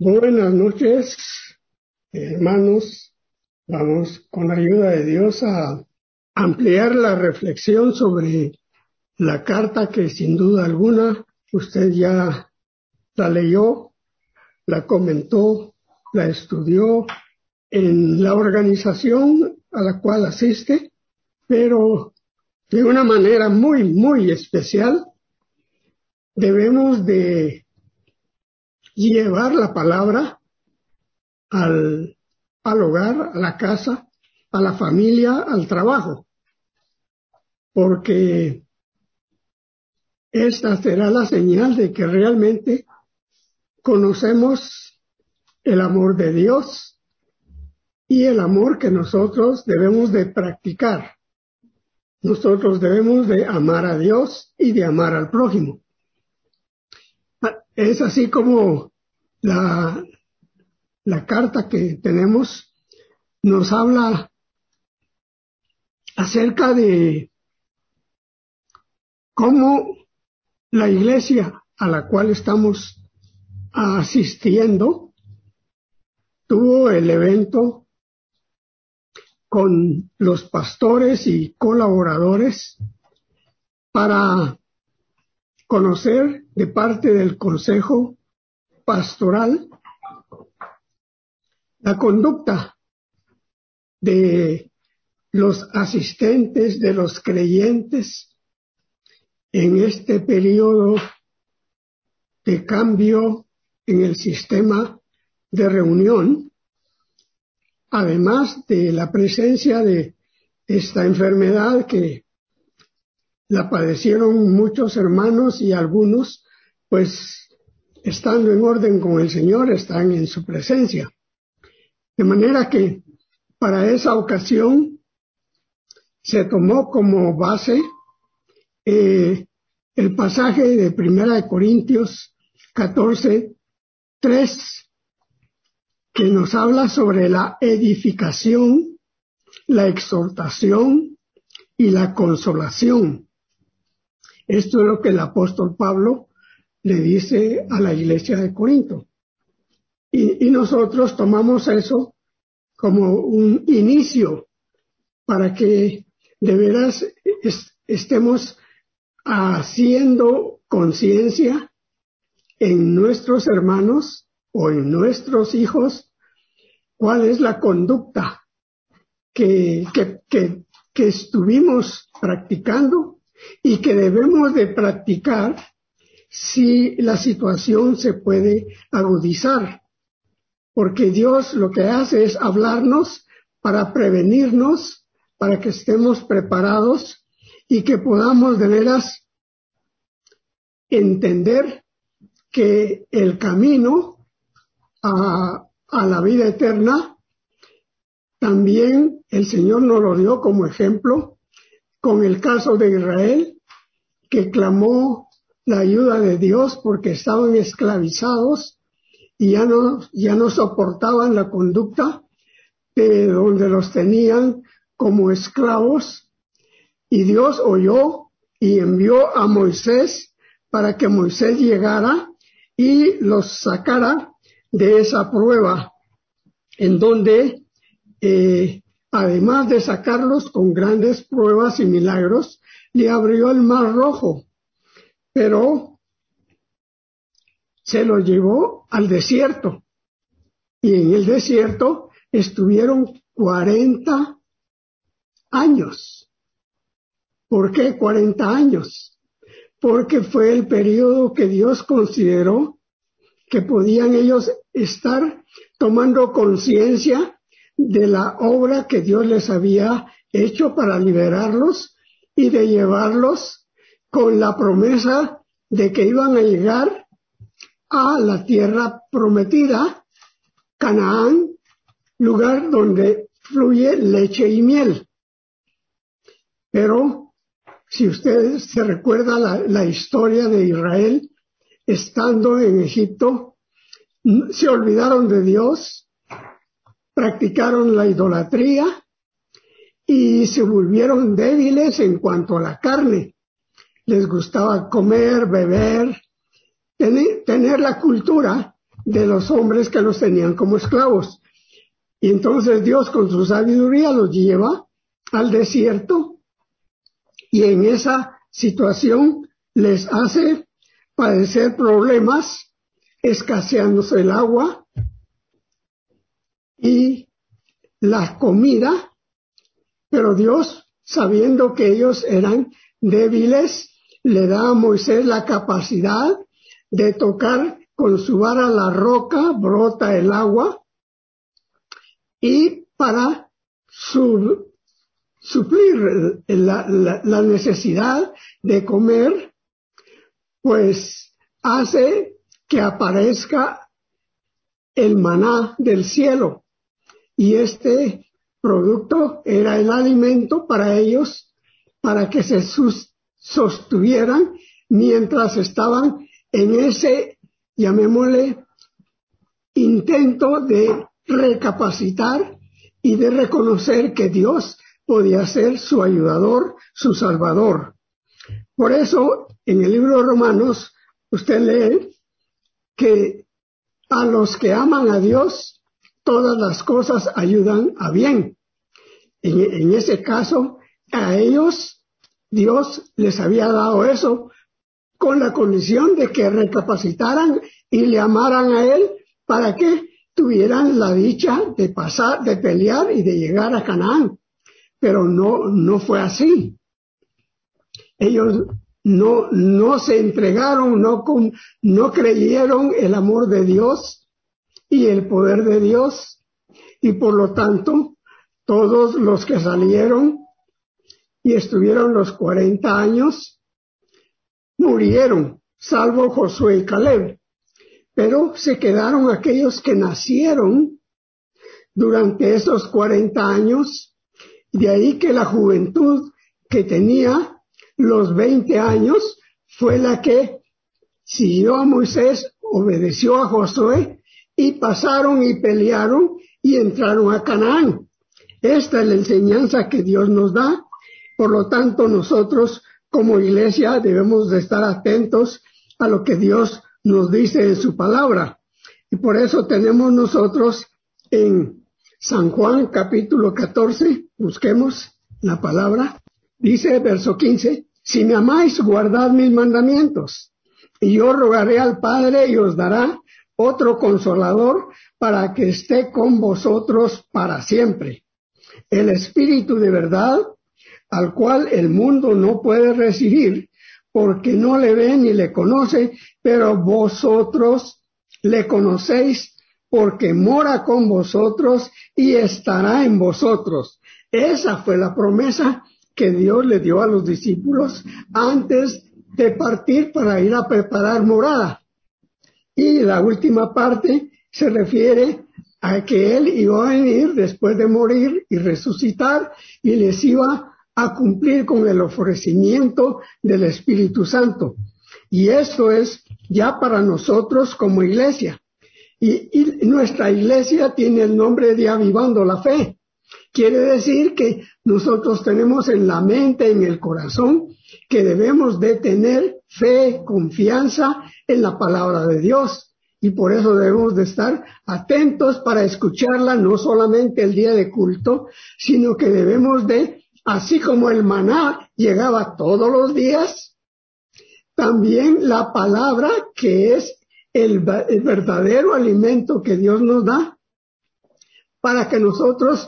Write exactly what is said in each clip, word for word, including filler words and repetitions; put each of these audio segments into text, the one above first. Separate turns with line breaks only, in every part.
Buenas noches, hermanos. Vamos con la ayuda de Dios a ampliar la reflexión sobre la carta que sin duda alguna usted ya la leyó, la comentó, la estudió en la organización a la cual asiste, pero de una manera muy, muy especial debemos de llevar la palabra al, al hogar, a la casa, a la familia, al trabajo, porque esta será la señal de que realmente conocemos el amor de Dios y el amor que nosotros debemos de practicar. Nosotros debemos de amar a Dios y de amar al prójimo. Es así como la, la carta que tenemos nos habla acerca de cómo la iglesia a la cual estamos asistiendo tuvo el evento con los pastores y colaboradores para conocer de parte del Consejo Pastoral la conducta de los asistentes, de los creyentes en este periodo de cambio en el sistema de reunión, además de la presencia de esta enfermedad que la padecieron muchos hermanos y algunos, pues estando en orden con el Señor, están en su presencia. De manera que para esa ocasión se tomó como base eh, el pasaje de Primera de Corintios catorce, tres, que nos habla sobre la edificación, la exhortación y la consolación. Esto es lo que el apóstol Pablo le dice a la iglesia de Corinto. Y, y nosotros tomamos eso como un inicio para que de veras es, estemos haciendo conciencia en nuestros hermanos o en nuestros hijos cuál es la conducta que, que, que, que estuvimos practicando y que debemos de practicar si la situación se puede agudizar. Porque Dios lo que hace es hablarnos para prevenirnos, para que estemos preparados y que podamos de veras entender que el camino a, a la vida eterna también el Señor nos lo dio como ejemplo con el caso de Israel, que clamó la ayuda de Dios porque estaban esclavizados y ya no, ya no soportaban la conducta de donde los tenían como esclavos, y Dios oyó y envió a Moisés para que Moisés llegara y los sacara de esa prueba, en donde eh, además de sacarlos con grandes pruebas y milagros, le abrió el mar rojo, pero se lo llevó al desierto, y en el desierto estuvieron cuarenta años. ¿Por qué cuarenta años? Porque fue el periodo que Dios consideró que podían ellos estar tomando conciencia de la obra que Dios les había hecho para liberarlos y de llevarlos con la promesa de que iban a llegar a la tierra prometida, Canaán, lugar donde fluye leche y miel. Pero si ustedes se recuerdan la, la historia de Israel, estando en Egipto, se olvidaron de Dios, practicaron la idolatría y se volvieron débiles en cuanto a la carne. Les gustaba comer, beber, tener, tener la cultura de los hombres que los tenían como esclavos. Y entonces Dios con su sabiduría los lleva al desierto y en esa situación les hace padecer problemas, escaseándose el agua y la comida, pero Dios, sabiendo que ellos eran débiles, le da a Moisés la capacidad de tocar con su vara la roca, brota el agua, y para su, suplir la, la, la necesidad de comer, pues hace que aparezca el maná del cielo. Y este producto era el alimento para ellos, para que se sus, sostuvieran mientras estaban en ese, llamémosle, intento de recapacitar y de reconocer que Dios podía ser su ayudador, su salvador. Por eso, en el libro de Romanos, usted lee que a los que aman a Dios, todas las cosas ayudan a bien. En, en ese caso, a ellos, Dios les había dado eso con la condición de que recapacitaran y le amaran a Él para que tuvieran la dicha de pasar, de pelear y de llegar a Canaán. Pero no, no fue así. Ellos no, no se entregaron, no, con, no creyeron el amor de Dios y el poder de Dios, y por lo tanto, todos los que salieron y estuvieron los cuarenta años, murieron, salvo Josué y Caleb. Pero se quedaron aquellos que nacieron durante esos cuarenta años, de ahí que la juventud que tenía los veinte años fue la que siguió a Moisés, obedeció a Josué y pasaron y pelearon y entraron a Canaán. Esta es la enseñanza que Dios nos da. Por lo tanto, nosotros como iglesia debemos de estar atentos a lo que Dios nos dice en su palabra. Y por eso tenemos nosotros en San Juan capítulo catorce, busquemos la palabra, dice verso quince, si me amáis, guardad mis mandamientos, y yo rogaré al Padre y os dará otro consolador para que esté con vosotros para siempre. El Espíritu de verdad, al cual el mundo no puede recibir, porque no le ve ni le conoce, pero vosotros le conocéis, porque mora con vosotros y estará en vosotros. Esa fue la promesa que Dios le dio a los discípulos antes de partir para ir a preparar morada. Y la última parte se refiere a que Él iba a venir después de morir y resucitar y les iba a cumplir con el ofrecimiento del Espíritu Santo. Y esto es ya para nosotros como iglesia. Y, y nuestra iglesia tiene el nombre de Avivando la Fe. Quiere decir que nosotros tenemos en la mente, en el corazón, que debemos de tener fe, confianza en la palabra de Dios. Y por eso debemos de estar atentos para escucharla, no solamente el día de culto, sino que debemos de, así como el maná llegaba todos los días, también la palabra, que es el, el verdadero alimento que Dios nos da, para que nosotros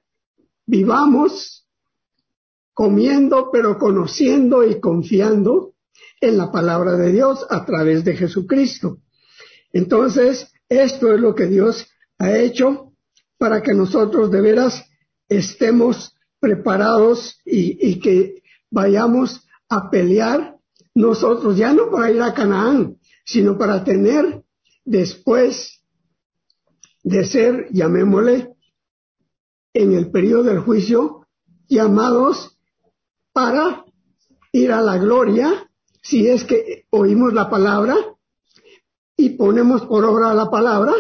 vivamos comiendo, pero conociendo y confiando en la palabra de Dios a través de Jesucristo. Entonces, esto es lo que Dios ha hecho para que nosotros de veras estemos preparados y, y que vayamos a pelear nosotros, ya no para ir a Canaán, sino para tener después de ser, llamémosle, en el periodo del juicio, llamados para ir a la gloria, si es que oímos la palabra y ponemos por obra la palabra,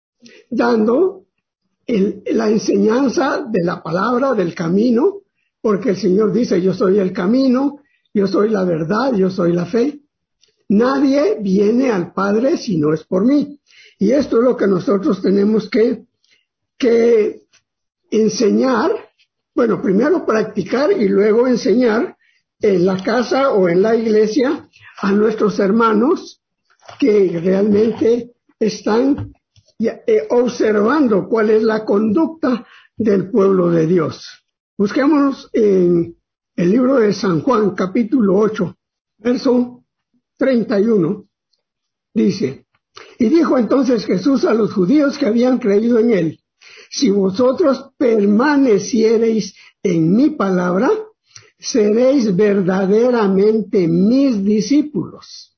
dando el, la enseñanza de la palabra, del camino, porque el Señor dice, yo soy el camino, yo soy la verdad, yo soy la fe. Nadie viene al Padre si no es por mí. Y esto es lo que nosotros tenemos que, que enseñar, bueno, primero practicar y luego enseñar en la casa o en la iglesia a nuestros hermanos que realmente están eh, observando cuál es la conducta del pueblo de Dios. Busquémonos en el libro de San Juan, capítulo ocho, verso treinta y uno, dice: y dijo entonces Jesús a los judíos que habían creído en él: si vosotros permaneciereis en mi palabra, seréis verdaderamente mis discípulos,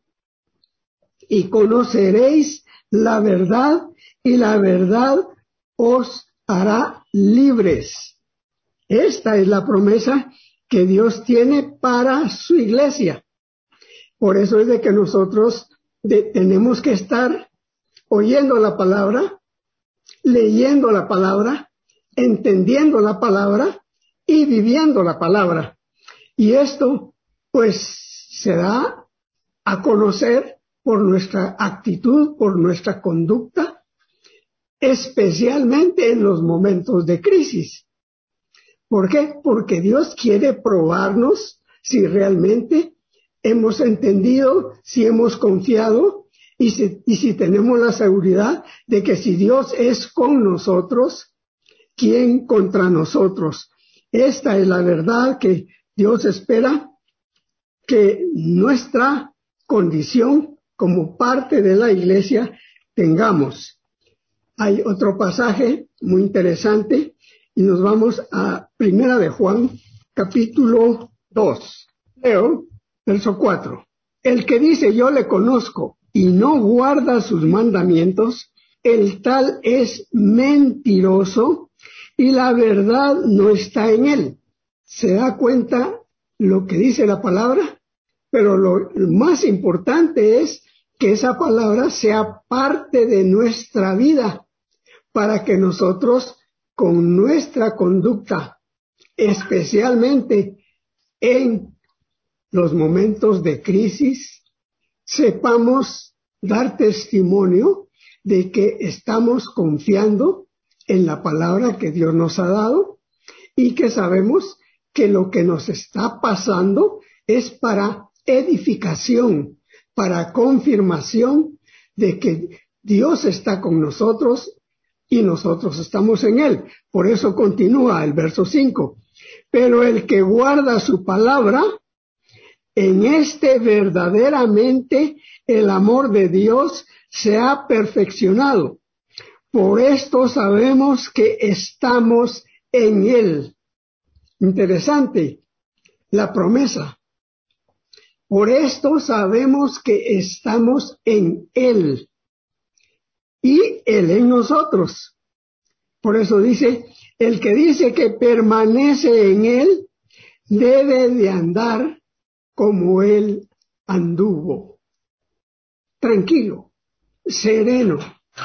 y conoceréis la verdad, y la verdad os hará libres. Esta es la promesa que Dios tiene para su iglesia. Por eso es de que nosotros de, tenemos que estar oyendo la palabra, leyendo la palabra, entendiendo la palabra y viviendo la palabra. Y esto, pues, se da a conocer por nuestra actitud, por nuestra conducta, especialmente en los momentos de crisis. ¿Por qué? Porque Dios quiere probarnos si realmente hemos entendido, si hemos confiado y si, y si tenemos la seguridad de que si Dios es con nosotros, ¿quién contra nosotros? Esta es la verdad que Dios espera que nuestra condición como parte de la iglesia tengamos. Hay otro pasaje muy interesante y nos vamos a Primera de Juan, capítulo dos. Leo, verso cuatro. El que dice yo le conozco y no guarda sus mandamientos, el tal es mentiroso y la verdad no está en él. ¿Se da cuenta lo que dice la palabra? Pero lo más importante es que esa palabra sea parte de nuestra vida para que nosotros con nuestra conducta, especialmente en los momentos de crisis, sepamos dar testimonio de que estamos confiando en la palabra que Dios nos ha dado y que sabemos que lo que nos está pasando es para edificación, para confirmación de que Dios está con nosotros y nosotros estamos en Él. Por eso continúa el verso cinco. Pero el que guarda su palabra, en este verdaderamente el amor de Dios se ha perfeccionado. Por esto sabemos que estamos en Él. Interesante la promesa. Por esto sabemos que estamos en Él y Él en nosotros. Por eso dice, el que dice que permanece en Él debe de andar como Él anduvo. Tranquilo, sereno.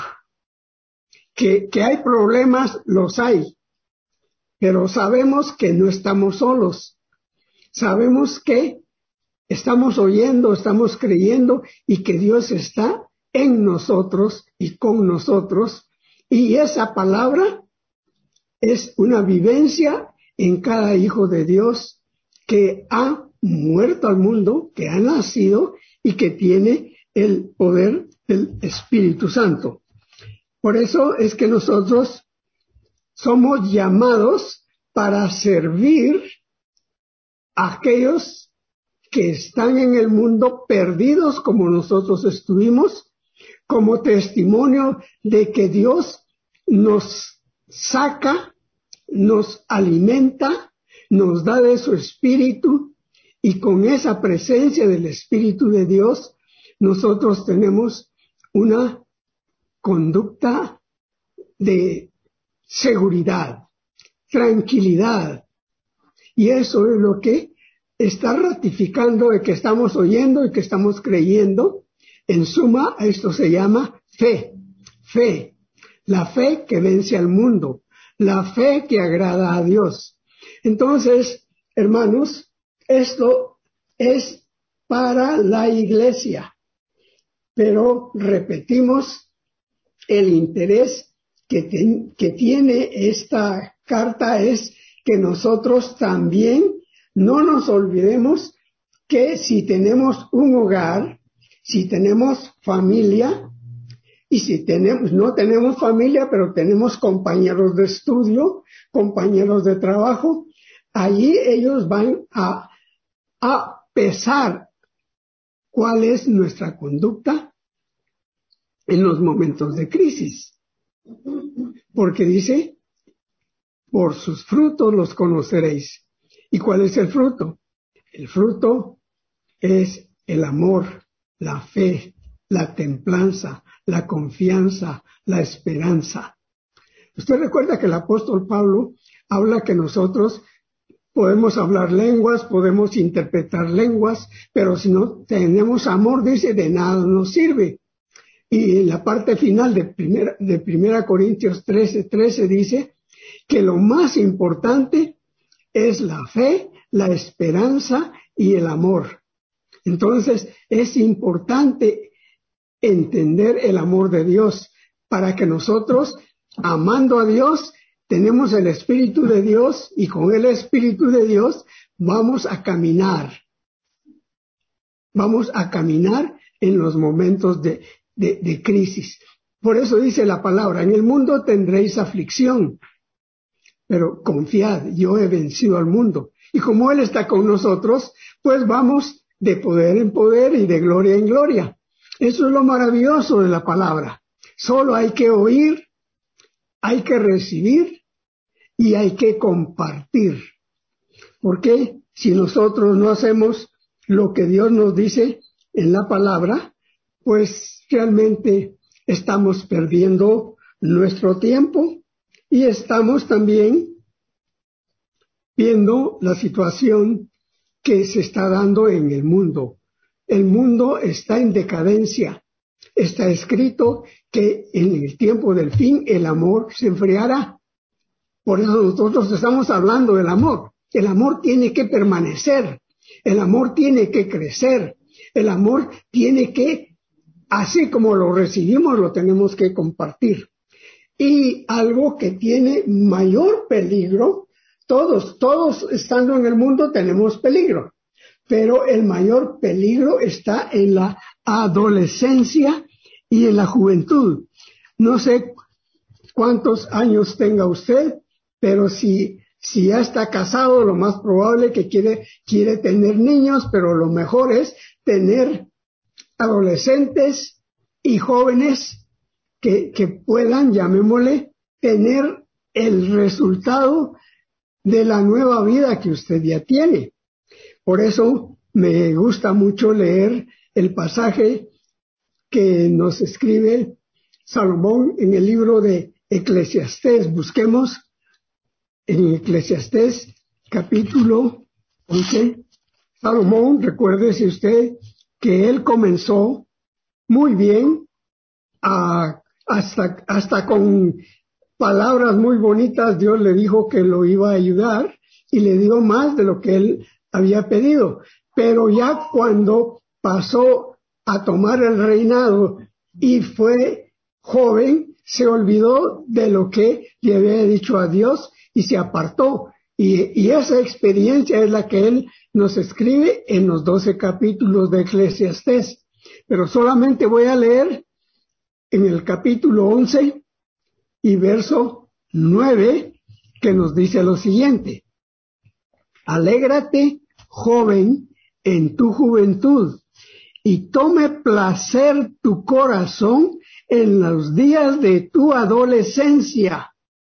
Que, que hay problemas, los hay. Pero sabemos que no estamos solos. Sabemos que estamos oyendo, estamos creyendo y que Dios está en nosotros y con nosotros. Y esa palabra es una vivencia en cada hijo de Dios que ha muerto al mundo, que ha nacido y que tiene el poder del Espíritu Santo. Por eso es que nosotros somos llamados para servir a aquellos que están en el mundo perdidos como nosotros estuvimos, como testimonio de que Dios nos saca, nos alimenta, nos da de su Espíritu y con esa presencia del Espíritu de Dios nosotros tenemos una conducta de seguridad, tranquilidad. Y eso es lo que está ratificando de que estamos oyendo y que estamos creyendo. En suma, esto se llama fe. Fe. La fe que vence al mundo. La fe que agrada a Dios. Entonces, hermanos, esto es para la iglesia. Pero repetimos el interés que, ten, que tiene esta carta es que nosotros también no nos olvidemos que si tenemos un hogar, si tenemos familia, y si tenemos, no tenemos familia, pero tenemos compañeros de estudio, compañeros de trabajo, allí ellos van a, a pesar cuál es nuestra conducta en los momentos de crisis. Porque dice, por sus frutos los conoceréis. ¿Y cuál es el fruto? El fruto es el amor, la fe, la templanza, la confianza, la esperanza. Usted recuerda que el apóstol Pablo habla que nosotros podemos hablar lenguas, podemos interpretar lenguas, pero si no tenemos amor, dice, de nada nos sirve. Y en la parte final de primera, de primera Corintios trece, trece dice que lo más importante es la fe, la esperanza y el amor. Entonces es importante entender el amor de Dios para que nosotros, amando a Dios, tenemos el Espíritu de Dios y con el Espíritu de Dios vamos a caminar. Vamos a caminar en los momentos de, de, de crisis. Por eso dice la palabra, en el mundo tendréis aflicción, pero confiad, yo he vencido al mundo. Y como Él está con nosotros, pues vamos de poder en poder y de gloria en gloria. Eso es lo maravilloso de la palabra. Solo hay que oír, hay que recibir y hay que compartir. Porque si nosotros no hacemos lo que Dios nos dice en la palabra, pues realmente estamos perdiendo nuestro tiempo y estamos también viendo la situación que se está dando en el mundo. El mundo está en decadencia. Está escrito que en el tiempo del fin el amor se enfriará. Por eso nosotros estamos hablando del amor. El amor tiene que permanecer. El amor tiene que crecer. El amor tiene que, así como lo recibimos, lo tenemos que compartir. Y algo que tiene mayor peligro, todos, todos estando en el mundo tenemos peligro. Pero el mayor peligro está en la adolescencia y en la juventud. No sé cuántos años tenga usted, pero si, si ya está casado, lo más probable es que quiere, quiere tener niños, pero lo mejor es tener adolescentes y jóvenes que, que puedan, llamémosle, tener el resultado de la nueva vida que usted ya tiene. Por eso me gusta mucho leer el pasaje que nos escribe Salomón en el libro de Eclesiastés. Busquemos en Eclesiastés capítulo once. Salomón, recuérdese usted que él comenzó muy bien, a, hasta, hasta con palabras muy bonitas. Dios le dijo que lo iba a ayudar y le dio más de lo que él había pedido, pero ya cuando pasó a tomar el reinado y fue joven, se olvidó de lo que le había dicho a Dios y se apartó. Y, y esa experiencia es la que él nos escribe en los doce capítulos de Eclesiastés. Pero solamente voy a leer en el capítulo once y verso nueve, que nos dice lo siguiente: alégrate, joven, en tu juventud, y tome placer tu corazón en los días de tu adolescencia,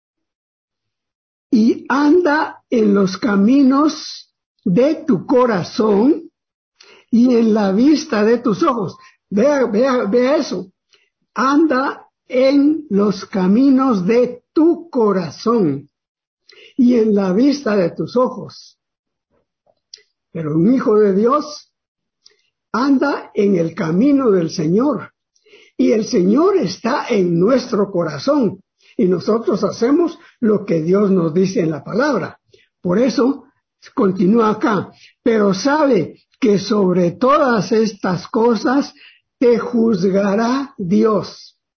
y anda en los caminos de tu corazón y en la vista de tus ojos. Vea, vea, vea eso. Anda en los caminos de tu corazón y en la vista de tus ojos. Pero un hijo de Dios anda en el camino del Señor y el Señor está en nuestro corazón y nosotros hacemos lo que Dios nos dice en la palabra. Por eso continúa acá, pero sabe que sobre todas estas cosas te juzgará Dios.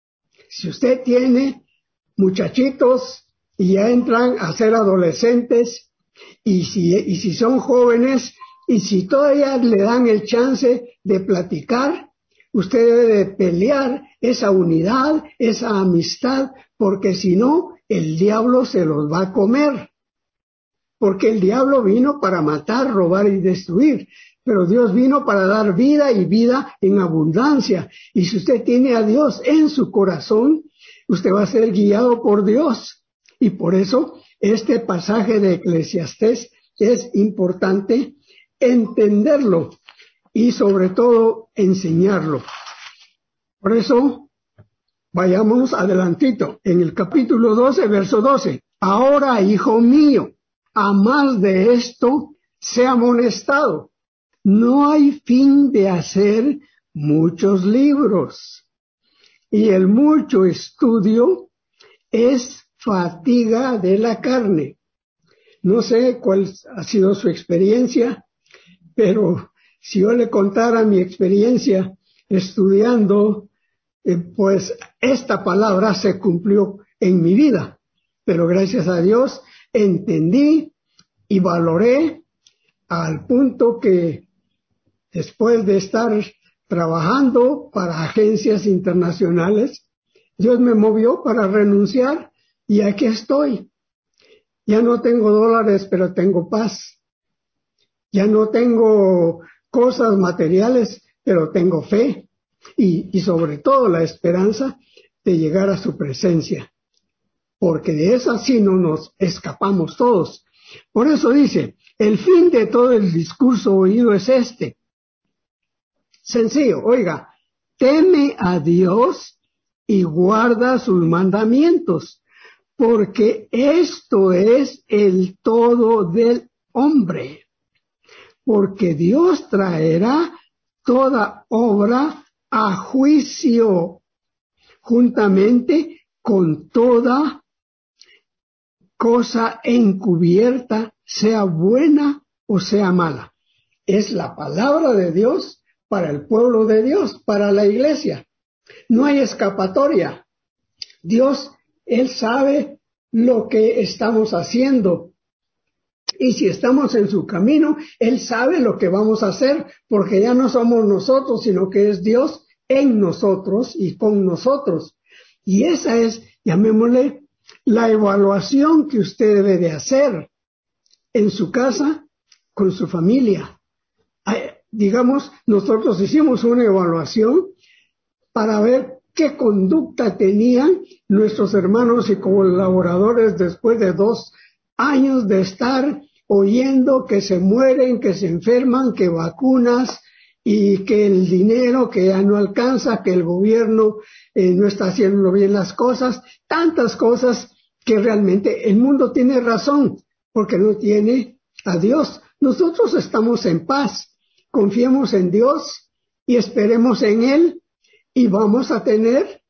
Si usted tiene muchachitos y ya entran a ser adolescentes, y si, y si son jóvenes, y si todavía le dan el chance de platicar, usted debe de pelear esa unidad, esa amistad, porque si no, el diablo se los va a comer. Porque el diablo vino para matar, robar y destruir, pero Dios vino para dar vida y vida en abundancia. Y si usted tiene a Dios en su corazón, usted va a ser guiado por Dios. Y por eso este pasaje de Eclesiastés es importante entenderlo y sobre todo enseñarlo. Por eso, vayamos adelantito, en el capítulo doce, verso doce. Ahora, hijo mío, a más de esto, sea amonestado. No hay fin de hacer muchos libros, y el mucho estudio es fatiga de la carne. No sé cuál ha sido su experiencia, pero si yo le contara mi experiencia estudiando, eh, pues esta palabra se cumplió en mi vida. Pero gracias a Dios entendí y valoré al punto que después de estar trabajando para agencias internacionales, Dios me movió para renunciar y aquí estoy. Ya no tengo dólares, pero tengo paz. Ya no tengo cosas materiales, pero tengo fe y, y sobre todo la esperanza de llegar a su presencia. Porque de esa sí no nos escapamos todos. Por eso dice, el fin de todo el discurso oído es este. Sencillo, oiga, teme a Dios y guarda sus mandamientos, porque esto es el todo del hombre. Porque Dios traerá toda obra a juicio, juntamente con toda cosa encubierta, sea buena o sea mala. Es la palabra de Dios para el pueblo de Dios, para la iglesia. No hay escapatoria. Dios, Él sabe lo que estamos haciendo. Y si estamos en su camino, Él sabe lo que vamos a hacer, porque ya no somos nosotros, sino que es Dios en nosotros y con nosotros. Y esa es, llamémosle, la evaluación que usted debe de hacer en su casa, con su familia. Digamos, nosotros hicimos una evaluación para ver qué conducta tenían nuestros hermanos y colaboradores después de dos años de estar oyendo que se mueren, que se enferman, que vacunas y que el dinero que ya no alcanza, que el gobierno eh, no está haciendo bien las cosas, tantas cosas que realmente el mundo tiene razón porque no tiene a Dios. Nosotros estamos en paz, confiemos en Dios y esperemos en Él y vamos a tener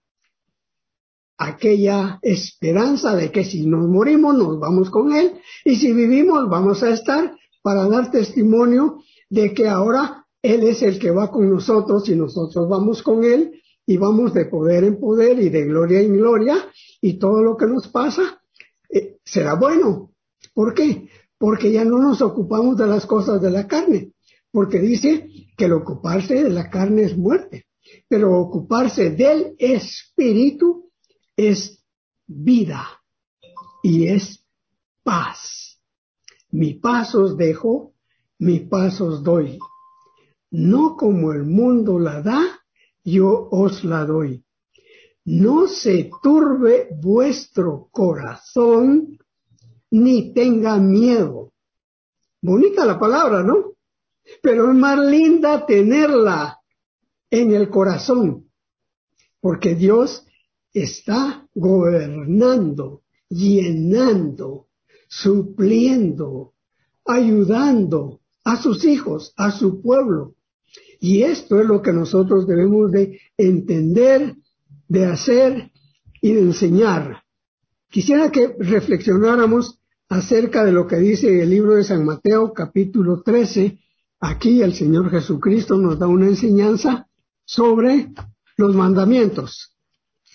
aquella esperanza de que si nos morimos nos vamos con Él y si vivimos vamos a estar para dar testimonio de que ahora Él es el que va con nosotros y nosotros vamos con Él y vamos de poder en poder y de gloria en gloria y todo lo que nos pasa eh, será bueno. ¿Por qué? Porque ya no nos ocupamos de las cosas de la carne, porque dice que el ocuparse de la carne es muerte, pero ocuparse del espíritu es vida y es paz. Mi paz os dejo, mi paz os doy. No como el mundo la da, yo os la doy. No se turbe vuestro corazón, ni tenga miedo. Bonita la palabra, ¿no? Pero es más linda tenerla en el corazón, porque Dios está gobernando, llenando, supliendo, ayudando a sus hijos, a su pueblo. Y esto es lo que nosotros debemos de entender, de hacer y de enseñar. Quisiera que reflexionáramos acerca de lo que dice el libro de San Mateo, capítulo trece. Aquí el Señor Jesucristo nos da una enseñanza sobre los mandamientos.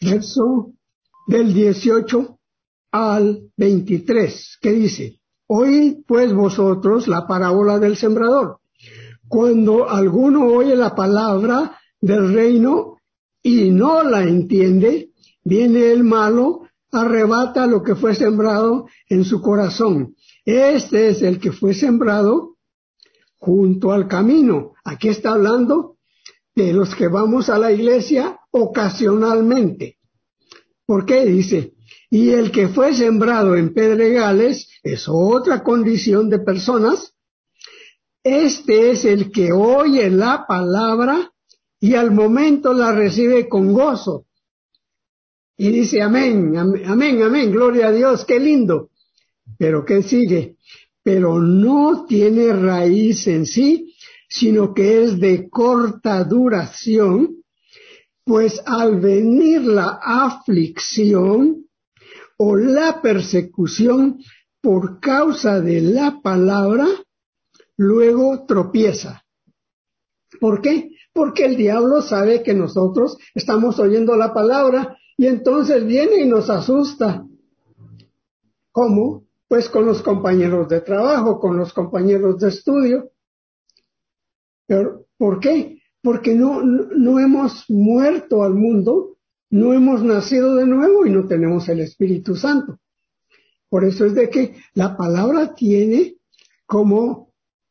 verso del dieciocho al veintitrés, que dice: Oíd pues vosotros la parábola del sembrador. Cuando alguno oye la palabra del reino y no la entiende, viene el malo, arrebata lo que fue sembrado en su corazón. Este es el que fue sembrado junto al camino. Aquí está hablando de los que vamos a la iglesia ocasionalmente. ¿Por qué? Dice, y el que fue sembrado en pedregales es otra condición de personas. Este es el que oye la palabra y al momento la recibe con gozo. Y dice amén, amén, amén, amén, gloria a Dios, qué lindo. Pero ¿qué sigue? Pero no tiene raíz en sí, sino que es de corta duración, pues al venir la aflicción o la persecución por causa de la palabra, luego tropieza. ¿Por qué? Porque el diablo sabe que nosotros estamos oyendo la palabra y entonces viene y nos asusta. ¿Cómo? Pues con los compañeros de trabajo, con los compañeros de estudio. ¿Pero por qué? Porque no, no, no hemos muerto al mundo, no hemos nacido de nuevo y no tenemos el Espíritu Santo. Por eso es de que la palabra tiene como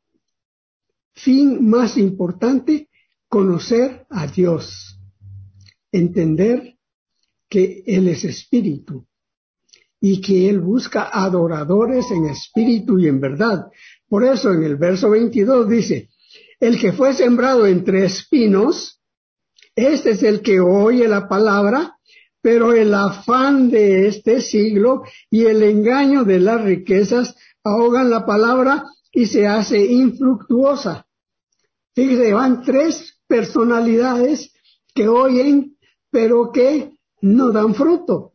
fin más importante conocer a Dios, entender que Él es Espíritu y que Él busca adoradores en espíritu y en verdad. Por eso en el verso veintidós dice, el que fue sembrado entre espinos, este es el que oye la palabra, pero el afán de este siglo y el engaño de las riquezas ahogan la palabra y se hace infructuosa. Fíjese, van tres personalidades que oyen, pero que no dan fruto.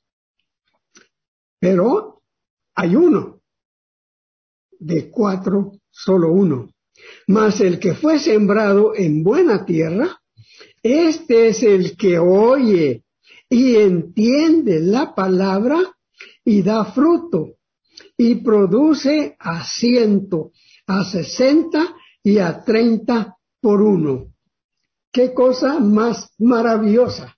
Pero hay uno, de cuatro, solo uno. Mas el que fue sembrado en buena tierra, este es el que oye y entiende la palabra y da fruto y produce a ciento, a sesenta y a treinta por uno. ¡Qué cosa más maravillosa!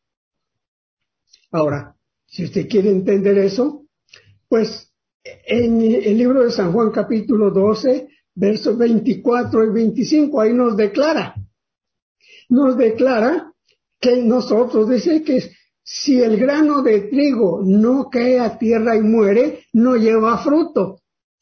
Ahora, si usted quiere entender eso, pues en el libro de San Juan capítulo doce, versos veinticuatro y veinticinco, ahí nos declara, nos declara que nosotros, dice que si el grano de trigo no cae a tierra y muere, no lleva fruto.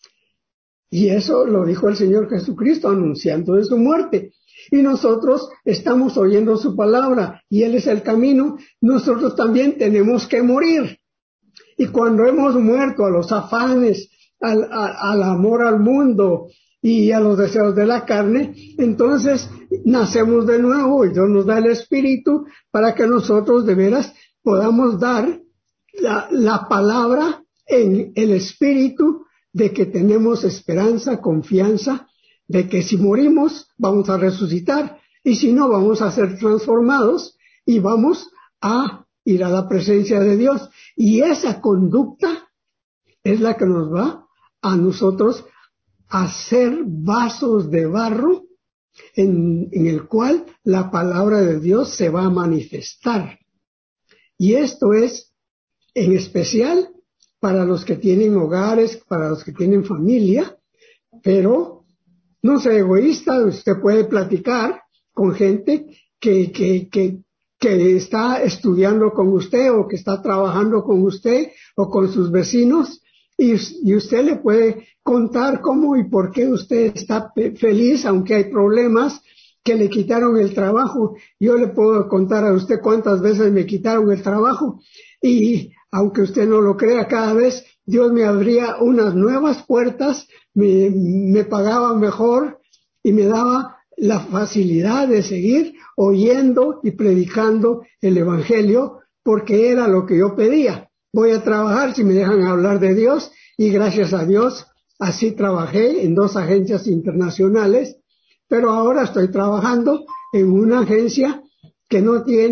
Y eso lo dijo el Señor Jesucristo anunciando de su muerte. Y nosotros estamos oyendo su palabra y Él es el camino. Nosotros también tenemos que morir. Y cuando hemos muerto a los afanes, al, a, al amor al mundo y a los deseos de la carne, entonces nacemos de nuevo y Dios nos da el Espíritu para que nosotros de veras podamos dar la, la palabra en el Espíritu de que tenemos esperanza, confianza, de que si morimos vamos a resucitar y si no vamos a ser transformados y vamos a ir a la presencia de Dios. Y esa conducta es la que nos va a nosotros a ser vasos de barro en, en el cual la palabra de Dios se va a manifestar. Y esto es en especial para los que tienen hogares, para los que tienen familia, pero no sea egoísta, usted puede platicar con gente que, que, que, que está estudiando con usted o que está trabajando con usted o con sus vecinos y, y usted le puede contar cómo y por qué usted está feliz aunque hay problemas, que le quitaron el trabajo. Yo le puedo contar a usted cuántas veces me quitaron el trabajo y aunque usted no lo crea, cada vez Dios me abría unas nuevas puertas, me, me pagaba mejor y me daba la facilidad de seguir oyendo y predicando el Evangelio porque era lo que yo pedía. Voy a trabajar si me dejan hablar de Dios y gracias a Dios así trabajé en dos agencias internacionales, pero ahora estoy trabajando en una agencia que no tiene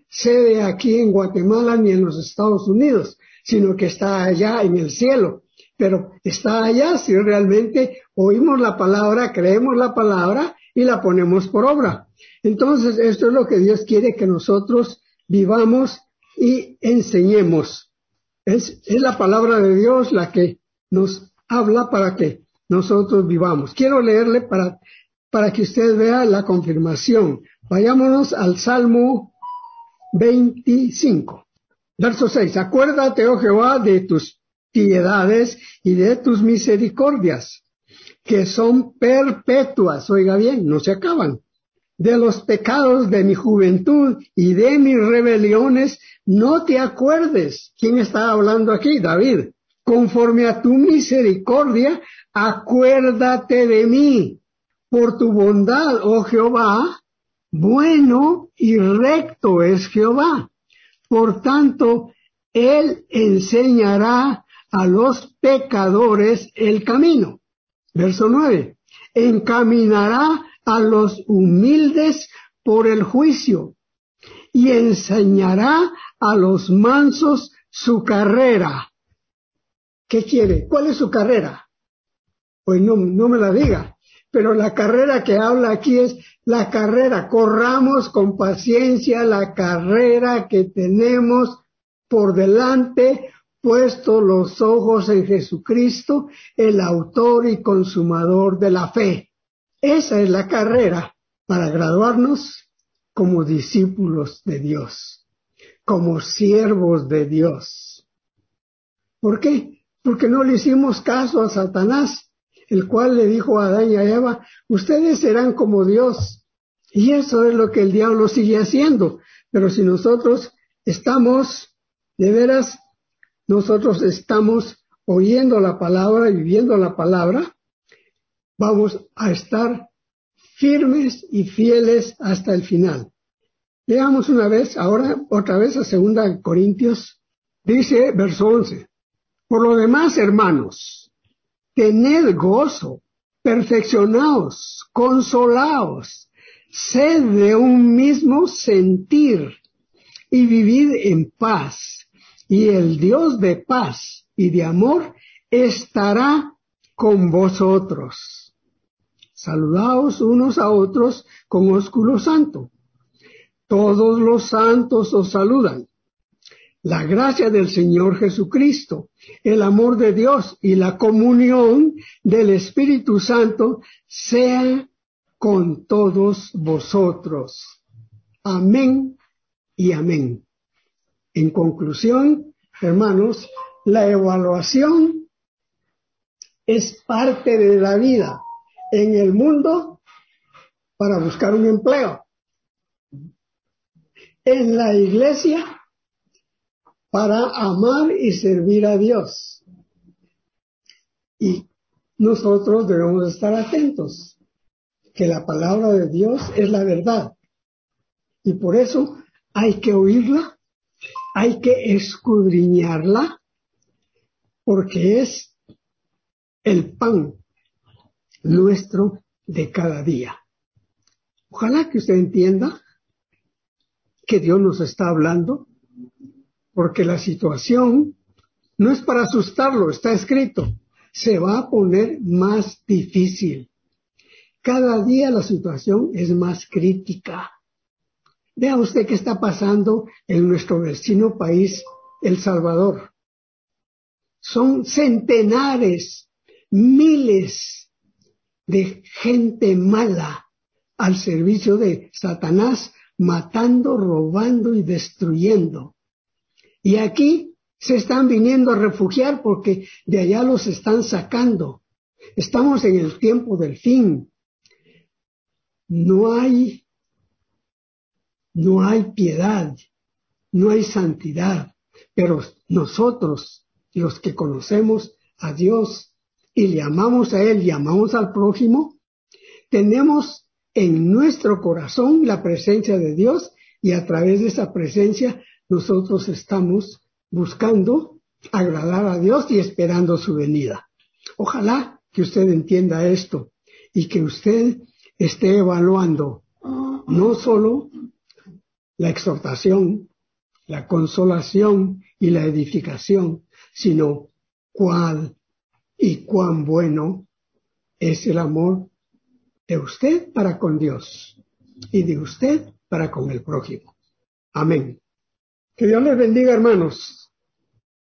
sede aquí en Guatemala ni en los Estados Unidos, sino que está allá en el cielo. Pero está allá si realmente oímos la palabra, creemos la palabra y la ponemos por obra. Entonces, esto es lo que Dios quiere que nosotros vivamos y enseñemos. Es, es la palabra de Dios la que nos habla para que nosotros vivamos. Quiero leerle para, para que usted vea la confirmación. Vayámonos al Salmo veinticinco, verso seis. Acuérdate, oh Jehová, de tus piedades y de tus misericordias, que son perpetuas. Oiga bien, no se acaban. De los pecados de mi juventud y de mis rebeliones, no te acuerdes. ¿Quién está hablando aquí? David. Conforme a tu misericordia, acuérdate de mí. Por tu bondad, oh Jehová, bueno y recto es Jehová. Por tanto, Él enseñará a los pecadores el camino. Verso nueve. Encaminará a los humildes por el juicio y enseñará a los mansos su carrera. ¿Qué quiere? ¿Cuál es su carrera? Pues no, no me la diga. Pero la carrera que habla aquí es la carrera. Corramos con paciencia la carrera que tenemos por delante, puesto los ojos en Jesucristo, el autor y consumador de la fe. Esa es la carrera para graduarnos como discípulos de Dios, como siervos de Dios. ¿Por qué? Porque no le hicimos caso a Satanás, el cual le dijo a Adán y a Eva, ustedes serán como Dios. Y eso es lo que el diablo sigue haciendo. Pero si nosotros estamos, de veras, nosotros estamos oyendo la palabra y viviendo la palabra, vamos a estar firmes y fieles hasta el final. Leamos una vez, ahora otra vez a segunda Corintios, dice verso once. Por lo demás, hermanos, tened gozo, perfeccionaos, consolaos, sed de un mismo sentir y vivid en paz. Y el Dios de paz y de amor estará con vosotros. Saludaos unos a otros con ósculo santo. Todos los santos os saludan. La gracia del Señor Jesucristo, el amor de Dios y la comunión del Espíritu Santo sea con todos vosotros. Amén y amén. En conclusión, hermanos, la evaluación es parte de la vida en el mundo para buscar un empleo. En la iglesia para amar y servir a Dios. Y nosotros debemos estar atentos, que la palabra de Dios es la verdad. Y por eso hay que oírla, hay que escudriñarla, porque es el pan nuestro de cada día. Ojalá que usted entienda que Dios nos está hablando, porque la situación no es para asustarlo, está escrito, se va a poner más difícil. Cada día la situación es más crítica. Vea usted qué está pasando en nuestro vecino país, El Salvador. Son centenares, miles de gente mala al servicio de Satanás, matando, robando y destruyendo. Y aquí se están viniendo a refugiar porque de allá los están sacando. Estamos en el tiempo del fin. No hay, no hay piedad, no hay santidad, pero nosotros, los que conocemos a Dios y le amamos a Él y amamos al prójimo, tenemos en nuestro corazón la presencia de Dios y a través de esa presencia nosotros estamos buscando agradar a Dios y esperando su venida. Ojalá que usted entienda esto y que usted esté evaluando no solo la exhortación, la consolación y la edificación, sino cuál y cuán bueno es el amor de usted para con Dios y de usted para con el prójimo. Amén. Que Dios les bendiga, hermanos.